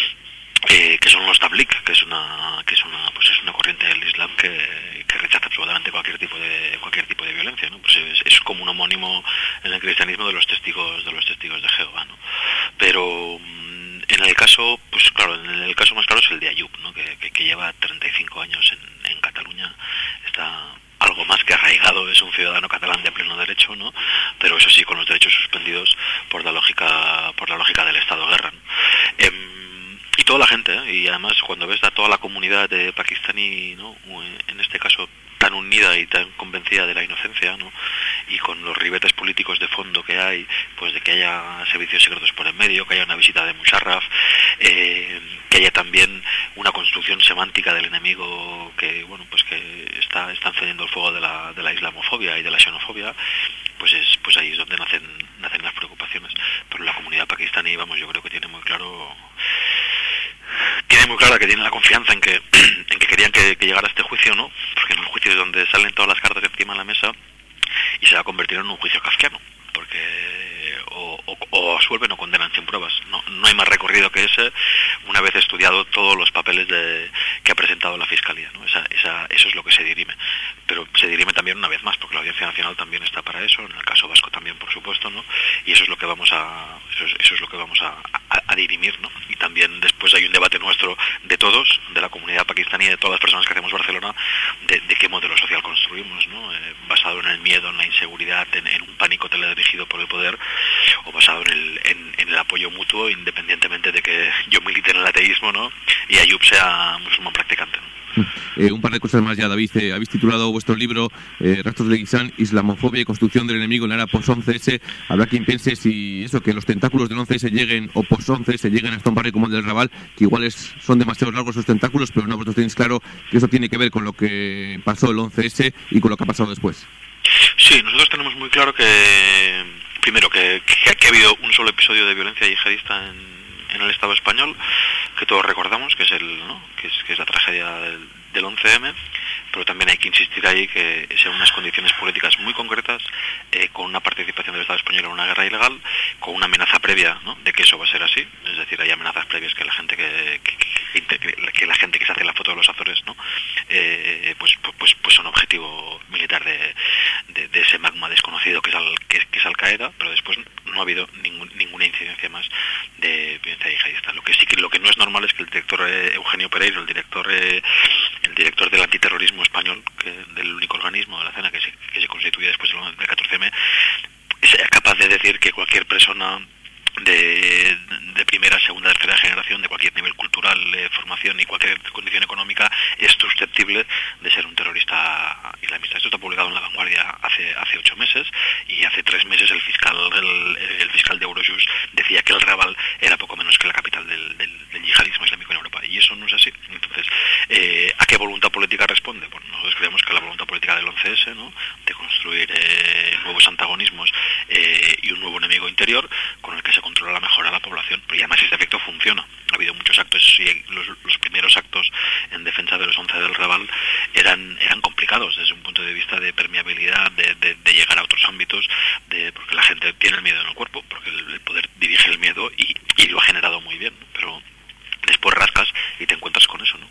Eh, que son los tablik, que es una, que es una, pues es una corriente del Islam que, que rechaza absolutamente cualquier tipo de, cualquier tipo de violencia, ¿no? Pues es, es como un homónimo en el cristianismo de los testigos, de los testigos de Jehová, ¿no? Pero en el caso, pues claro, en el caso más claro es el de Ayub, ¿no? Que, que, que lleva treinta y cinco años en, en Cataluña, está algo más que arraigado, es un ciudadano catalán de pleno derecho, ¿no? Pero eso sí, con los derechos suspendidos por la lógica, por la lógica del Estado de guerra, ¿no? Eh, y toda la gente, ¿eh? Y además cuando ves a toda la comunidad de pakistaní, ¿no? En este caso tan unida y tan convencida de la inocencia, ¿no? Y con los ribetes políticos de fondo que hay, pues de que haya servicios secretos por en medio, que haya una visita de Musharraf, eh, que haya también una construcción semántica del enemigo que, bueno, pues que está, está encendiendo el fuego de la, de la islamofobia y de la xenofobia, pues es, pues ahí es donde nacen, nacen las preocupaciones. Pero la comunidad pakistaní, vamos, yo creo que tiene muy claro, tiene muy clara que tiene la confianza en que, en que querían que, que llegara este juicio, ¿no? Porque en el juicio es donde salen todas las cartas encima de la mesa y se va a convertir en un juicio kafkiano, porque o, o, o absuelven o condenan sin pruebas. No, no hay más recorrido que ese, una vez estudiado todos los papeles de, que ha presentado la Fiscalía, ¿no? Esa, esa, eso es lo que se dirime. Pero se dirime también una vez más, porque la Audiencia Nacional también está para eso, en el caso vasco también, por supuesto, ¿no? Y eso es lo que vamos a, eso es, eso es lo que vamos a, a, a dirimir, ¿no? Y también después hay un debate nuestro de todos, de la comunidad pakistaní, de todas las personas que hacemos Barcelona, de, de qué modelo social construimos, ¿no? Eh, basado en el miedo, en la inseguridad, en, en un pánico teledirigido por el poder, o basado en el, en, en el apoyo mutuo, independientemente de que yo milite en el ateísmo, ¿no? Y Ayub sea musulmán practicante, ¿no? Eh, un par de cosas más ya, David. Eh, habéis titulado vuestro libro eh, Rastros de Guisán, Islamofobia y construcción del enemigo en la era post once ese. Habrá quien piense si eso, que los tentáculos del once ese lleguen, o post once ese lleguen hasta un barrio como el del Raval, que igual es, son demasiado largos esos tentáculos, pero no, vosotros tenéis claro que eso tiene que ver con lo que pasó el once ese y con lo que ha pasado después. Sí, nosotros tenemos muy claro que, primero, que, que, que ha habido un solo episodio de violencia yihadista en en el Estado español, que todos recordamos, que es el, ¿no? que es, que es la tragedia del, del once eme, pero también hay que insistir ahí que sean unas condiciones políticas muy concretas, eh, con una participación del Estado español en una guerra ilegal, con una amenaza previa, ¿no? De que eso va a ser así, es decir, hay amenazas previas que la gente que, que, que, que, que la gente que se hace la foto de los Azores, ¿no? Eh, pues, pues, pues son objetivo militar de, de, de ese magma desconocido que es, al, que, que es Al Qaeda, pero después no ha habido ningún, ninguna incidencia más de violencia yihadista. Lo que sí que lo que no es normal es que el director eh, Eugenio Pereiro, el director eh, el director del antiterrorismo español, que, del único organismo de la CENA que se, que se constituye después del catorce eme, sea capaz de decir que cualquier persona de, de primera, segunda, tercera generación, de cualquier nivel cultural, eh, formación y cualquier condición económica es susceptible de ser un terrorista islamista. Esto está publicado en La Vanguardia hace hace ocho meses, y hace tres meses el fiscal el, el fiscal de Eurojust decía que el Raval era poco menos que la capital del, del, del yihadismo islámico en Europa, y eso no es así. Entonces, eh, ¿a qué voluntad política responde? Bueno, nosotros creemos que la voluntad política del once ese, ¿no? De construir eh, nuevos antagonismos eh, y un nuevo enemigo interior con el que se controla mejor a la población, pero y además ese efecto funciona. Ha habido muchos actos, y los, los primeros actos en defensa de los once del Raval eran eran complicados desde un punto de vista de permeabilidad, de, de, de llegar a otros ámbitos, de porque la gente tiene el miedo en el cuerpo, porque el, el poder dirige el miedo y, y lo ha generado muy bien, pero después rascas y te encuentras con eso,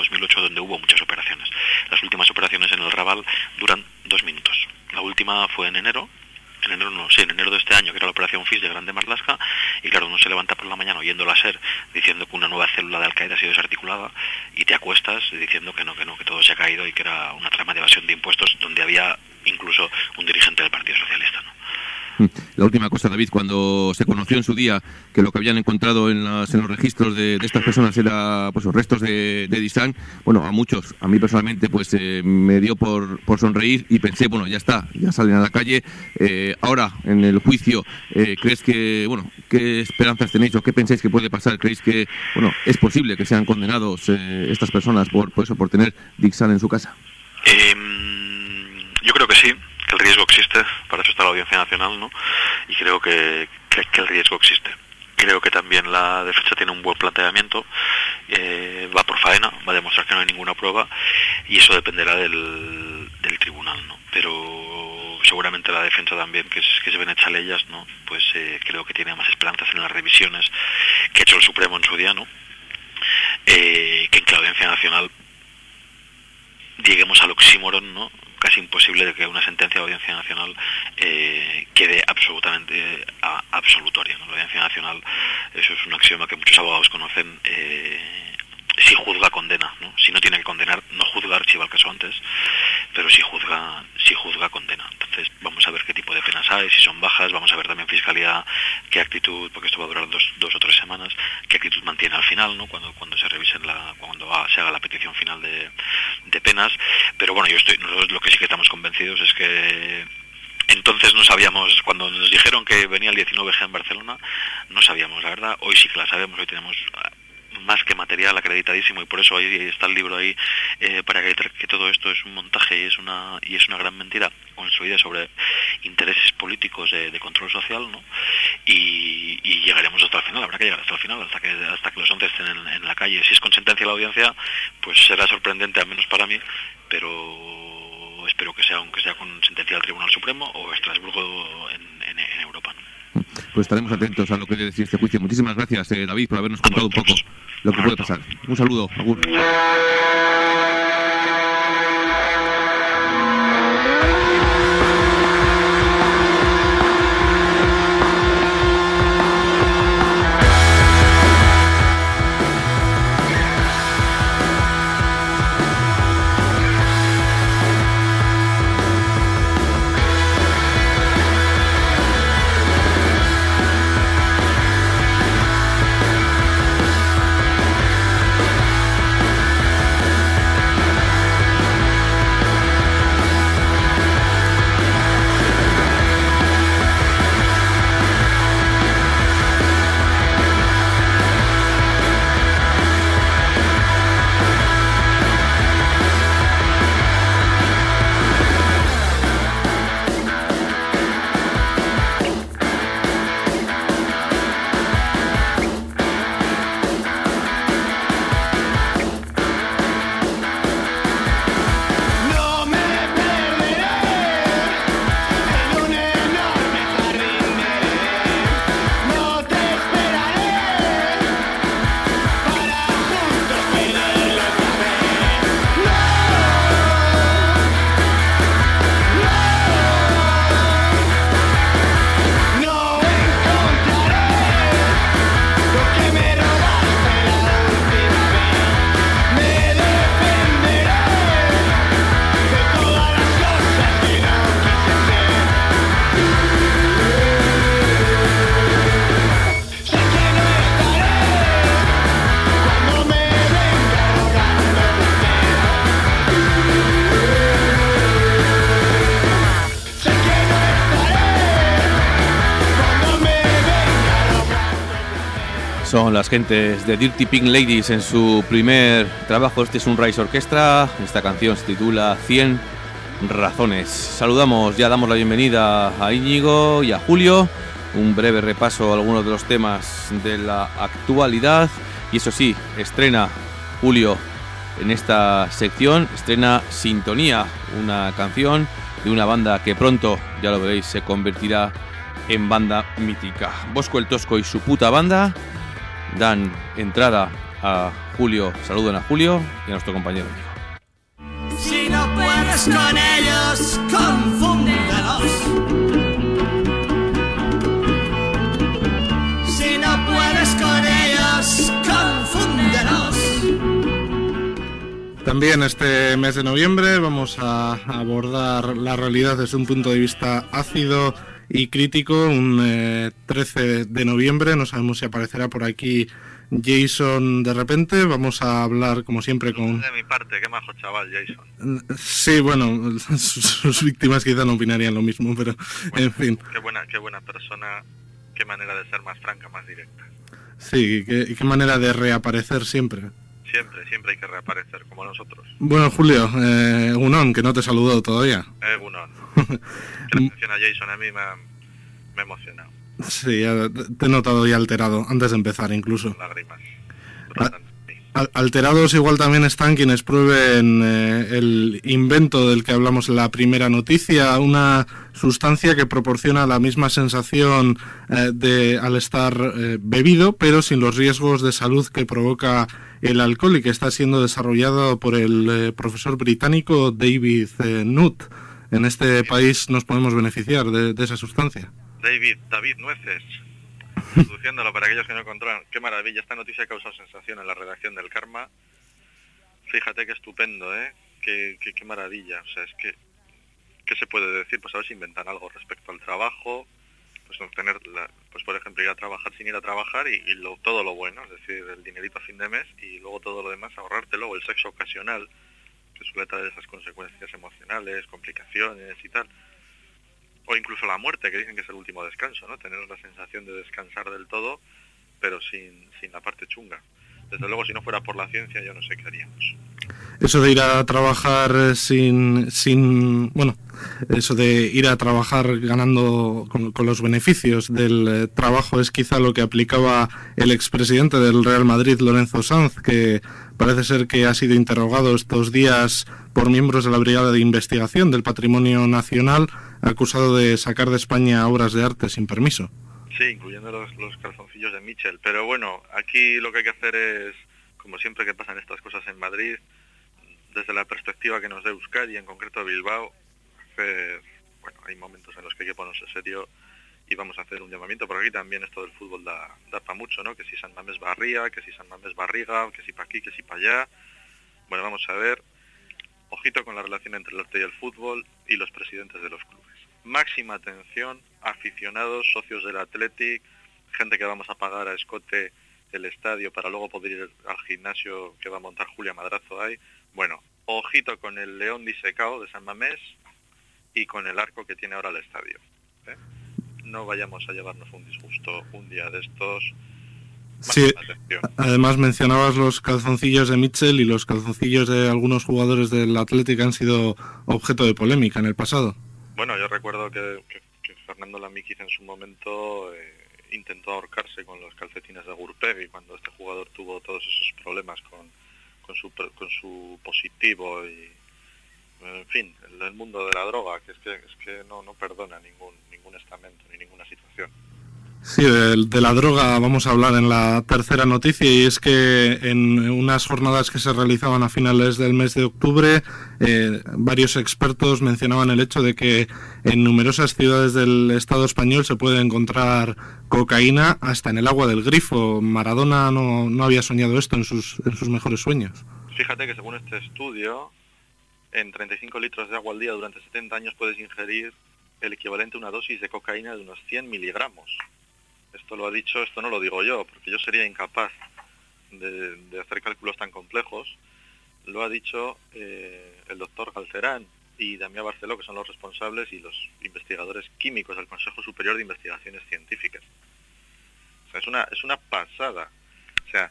dos mil ocho, donde hubo muchas operaciones. Las últimas operaciones en el Raval duran dos minutos. La última fue en enero, en enero no, sí, en enero de este año, que era la operación F I S de Grande Marlaska, y claro, uno se levanta por la mañana oyendo la SER diciendo que una nueva célula de Al-Qaeda ha sido desarticulada, y te acuestas diciendo que no, que no, que todo se ha caído y que era una trama de evasión de impuestos donde había incluso un dirigente del Partido Socialista, ¿no? La última cosa, David, cuando se conoció en su día que lo que habían encontrado en, las, en los registros de, de estas personas era pues los restos de, de Dissan, bueno, a muchos, a mí personalmente, pues eh, me dio por, por sonreír y pensé, bueno, ya está, ya salen a la calle. Eh, ahora, en el juicio, eh, ¿crees que, bueno, qué esperanzas tenéis o qué pensáis que puede pasar? ¿Creéis que, bueno, es posible que sean condenados eh, estas personas por, por eso, por tener Dissan en su casa? Eh, yo creo que sí, que el riesgo existe, para eso está la Audiencia Nacional, ¿no? Y creo que, que, que el riesgo existe. Creo que también la defensa tiene un buen planteamiento, eh, va por faena, va a demostrar que no hay ninguna prueba, y eso dependerá del, del tribunal, ¿no? Pero seguramente la defensa también, que, es, que se ven hecha leyes, ¿no? Pues eh, creo que tiene más esperanzas en las revisiones que ha hecho el Supremo en su día, ¿no? Eh, que en que la Audiencia Nacional lleguemos al oxímoron, ¿no? Casi imposible de que una sentencia de Audiencia Nacional eh, quede absolutamente eh, a, absolutoria, ¿no? La Audiencia Nacional, eso es un axioma que muchos abogados conocen, eh, si juzga, condena, ¿no? Si no tiene que condenar, no juzga, archiva el caso antes, pero si juzga, si juzga, condena. Entonces vamos a ver qué tipo de penas hay, si son bajas, vamos a ver también Fiscalía qué actitud, porque esto va a durar dos, dos o tres semanas, qué actitud mantiene al final, ¿no? Cuando cuando se revisen la, cuando va, se haga la petición final de, de penas. Pero bueno, yo estoy, nosotros lo que sí que estamos convencidos es que entonces no sabíamos, cuando nos dijeron que venía el diecinueve G en Barcelona, no sabíamos, la verdad. Hoy sí que la sabemos, hoy tenemos más que material acreditadísimo, y por eso ahí está el libro ahí, eh, para que, que todo esto es un montaje y es una y es una gran mentira construida sobre intereses políticos de, de control social, ¿no? Y, y llegaremos hasta el final, habrá que llegar hasta el final, hasta que hasta que los once estén en, en la calle. Si es con sentencia de la audiencia, pues será sorprendente, al menos para mí, pero espero que sea, aunque sea con sentencia del Tribunal Supremo o Estrasburgo en, en, en Europa, ¿no? Pues estaremos atentos a lo que decir este juicio. Muchísimas gracias, eh, David, por habernos contado un poco lo que puede pasar. Un saludo, agur. Son las gentes de Dirty Pink Ladies en su primer trabajo. Este es un Rise Orchestra. Esta canción se titula cien razones. Saludamos, ya damos la bienvenida a Íñigo y a Julio. Un breve repaso a algunos de los temas de la actualidad. Y eso sí, estrena Julio en esta sección, estrena Sintonía, una canción de una banda que pronto, ya lo veréis, se convertirá en banda mítica. Bosco el Tosco y su puta banda dan entrada a Julio. Saluden a Julio y a nuestro compañero. Si no puedes con ellos, confúndelos. Si no puedes con ellos, confúndelos. También este mes de noviembre vamos a abordar la realidad desde un punto de vista ácido y crítico. Un eh, trece de noviembre, no sabemos si aparecerá por aquí Jason de repente. Vamos a hablar, como siempre, con... De mi parte, qué majo chaval, Jason. Sí, bueno, sus, sus víctimas quizá no opinarían lo mismo, pero bueno, en fin. Qué buena, qué buena persona, qué manera de ser más franca, más directa. Sí, qué, qué manera de reaparecer siempre. Siempre, siempre hay que reaparecer, como nosotros. Bueno, Julio, eh, Unón, que no te he saludado todavía. Eh, Unón. Que la mención a Jason a mí me ha, me ha emocionado. Sí, ya te he notado ya alterado, antes de empezar incluso. Lágrimas. Al, alterados igual también están quienes prueben eh, el invento del que hablamos en la primera noticia, una sustancia que proporciona la misma sensación eh, de al estar eh, bebido, pero sin los riesgos de salud que provoca el alcohol, y que está siendo desarrollado por el eh, profesor británico David eh, Nutt. En este país nos podemos beneficiar de, de esa sustancia. David, David Nueces, traduciéndolo para aquellos que no controlan. Qué maravilla, esta noticia ha causado sensación en la redacción del Karma. Fíjate qué estupendo, ¿eh? Qué, qué, qué maravilla. O sea, es que, ¿qué se puede decir? Pues a ver si inventan algo respecto al trabajo, pues obtener, la, pues por ejemplo, ir a trabajar sin ir a trabajar y, y lo, todo lo bueno, es decir, el dinerito a fin de mes, y luego todo lo demás ahorrártelo, o el sexo ocasional, que suele traer esas consecuencias emocionales, complicaciones y tal. O incluso la muerte, que dicen que es el último descanso, ¿no? Tener la sensación de descansar del todo, pero sin, sin la parte chunga. Desde luego, si no fuera por la ciencia, yo no sé qué haríamos. Eso de ir a trabajar sin, sin... Bueno, eso de ir a trabajar ganando con, con los beneficios del eh, trabajo es quizá lo que aplicaba el expresidente del Real Madrid, Lorenzo Sanz, que parece ser que ha sido interrogado estos días por miembros de la Brigada de Investigación del Patrimonio Nacional, acusado de sacar de España obras de arte sin permiso. Sí, incluyendo los, los calzoncillos de Mitchell. Pero bueno, aquí lo que hay que hacer es, como siempre que pasan estas cosas en Madrid, desde la perspectiva que nos da Euskadi, en concreto Bilbao, hacer, bueno, hay momentos en los que hay que ponerse serio y vamos a hacer un llamamiento. Por aquí también esto del fútbol da, da para mucho, ¿no? Que si San Mamés Barría, que si San Mamés Barriga, que si para aquí, que si para allá. Bueno, vamos a ver. Ojito con la relación entre el arte y el fútbol y los presidentes de los clubes. Máxima atención, aficionados, socios del Athletic, gente que vamos a pagar a escote el estadio para luego poder ir al gimnasio que va a montar Julia Madrazo ahí. Bueno, ojito con el león disecado de San Mamés y con el arco que tiene ahora el estadio, ¿eh? No vayamos a llevarnos un disgusto un día de estos. Sí, además mencionabas los calzoncillos de Mitchell, y los calzoncillos de algunos jugadores del Athletic han sido objeto de polémica en el pasado. Bueno, yo recuerdo que, que, que Fernando Lamíquiz en su momento eh, intentó ahorcarse con los calcetines de Gurpegui cuando este jugador tuvo todos esos problemas con, con, su, con su positivo y, en fin, el, el mundo de la droga, que es que, es que no, no perdona ningún, ningún estamento ni ninguna situación. Sí, de, de la droga vamos a hablar en la tercera noticia, y es que en unas jornadas que se realizaban a finales del mes de octubre, eh, varios expertos mencionaban el hecho de que en numerosas ciudades del Estado español se puede encontrar cocaína hasta en el agua del grifo. Maradona no, no había soñado esto en sus, en sus mejores sueños. Fíjate que según este estudio, en treinta y cinco litros de agua al día durante setenta años puedes ingerir el equivalente a una dosis de cocaína de unos cien miligramos. Esto lo ha dicho, esto no lo digo yo, porque yo sería incapaz de, de hacer cálculos tan complejos. Lo ha dicho eh, el doctor Galcerán y Damià Barceló, que son los responsables y los investigadores químicos del Consejo Superior de Investigaciones Científicas. O sea, es una, es una pasada. O sea,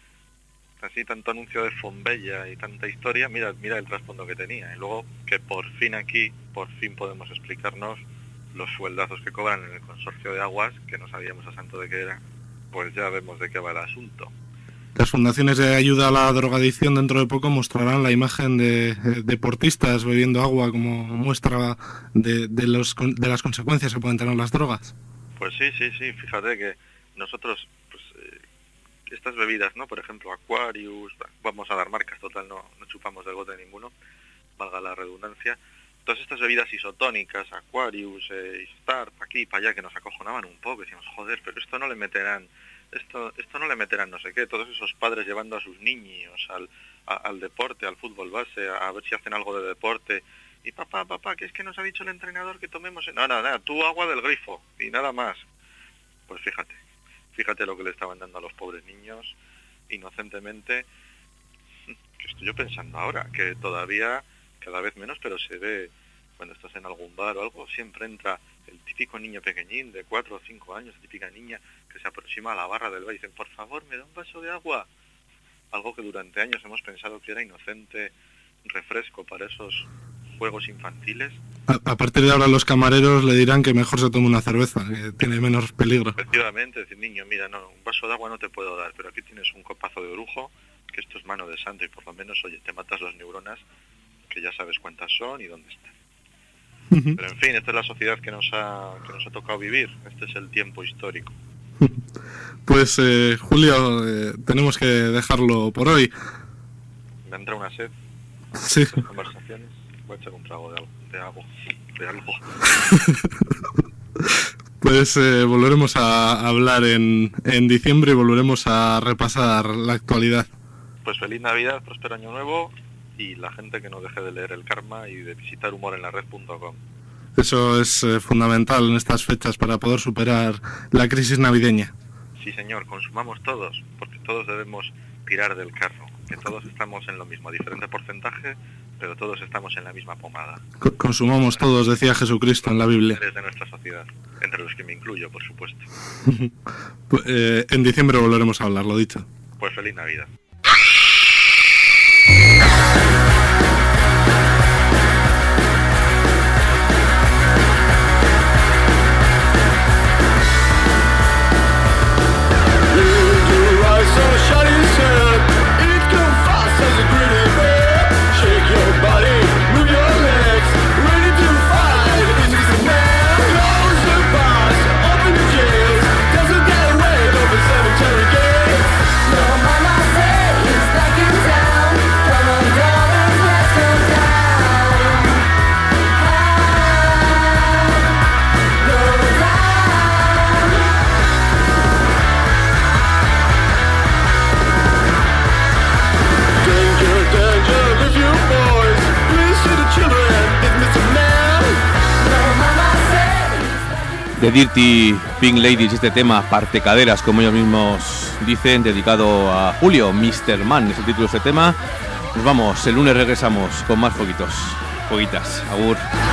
así tanto anuncio de Fombella y tanta historia, mira, mira el trasfondo que tenía. Y luego que por fin aquí, por fin podemos explicarnos los sueldazos que cobran en el consorcio de aguas, que no sabíamos a santo de qué era, pues ya vemos de qué va el asunto. Las fundaciones de ayuda a la drogadicción dentro de poco mostrarán la imagen de eh, deportistas bebiendo agua como muestra de, de, los, de las consecuencias que pueden tener las drogas. Pues sí, sí, sí, fíjate que nosotros, pues, eh, estas bebidas, ¿no? Por ejemplo, Aquarius, vamos a dar marcas, total, no, no chupamos del bote ninguno, valga la redundancia. Todas estas bebidas isotónicas, Aquarius, eh, Star, pa' aquí y para allá, que nos acojonaban un poco, decíamos, joder, pero esto no le meterán, esto esto no le meterán no sé qué, todos esos padres llevando a sus niños al, a, al deporte, al fútbol base, a, a ver si hacen algo de deporte, y papá, papá, que es que nos ha dicho el entrenador que tomemos... No, nada, nada, tú agua del grifo, y nada más. Pues fíjate, fíjate lo que le estaban dando a los pobres niños, inocentemente, que estoy yo pensando ahora, que todavía... cada vez menos, pero se ve cuando estás en algún bar o algo, siempre entra el típico niño pequeñín de cuatro o cinco años, la típica niña que se aproxima a la barra del bar y dicen, por favor, me da un vaso de agua. Algo que durante años hemos pensado que era inocente refresco para esos juegos infantiles. A, a partir de ahora los camareros le dirán que mejor se tome una cerveza, que tiene menos peligro. Efectivamente, decir, niño, mira, no, un vaso de agua no te puedo dar, pero aquí tienes un copazo de orujo, que esto es mano de santo y por lo menos, oye, te matas las neuronas, que ya sabes cuántas son y dónde están. Uh-huh. Pero en fin, esta es la sociedad que nos ha que nos ha tocado vivir. Este es el tiempo histórico. Pues eh, Julio, eh, tenemos que dejarlo por hoy. Me entra una sed. Sí. Las conversaciones. Voy a echar un trago de algo. De algo. De algo. Pues eh, volveremos a hablar en, en diciembre y volveremos a repasar la actualidad. Pues feliz Navidad, próspero año nuevo. Y la gente que no deje de leer El Karma y de visitar humor en la red punto com. Eso es eh, fundamental en estas fechas para poder superar la crisis navideña. Sí, señor, consumamos todos, porque todos debemos tirar del carro, que todos estamos en lo mismo, diferente porcentaje, pero todos estamos en la misma pomada. Co- consumamos todos, decía Jesucristo en la Biblia. De nuestra sociedad, entre los que me incluyo, por supuesto. eh, en diciembre volveremos a hablar, lo dicho. Pues feliz Navidad. The Dirty Pink Ladies, este tema, parte caderas, como ellos mismos dicen, dedicado a Julio, mister Man, es el título de este tema. Nos vamos, el lunes regresamos con más foguitos, foguitas, agur.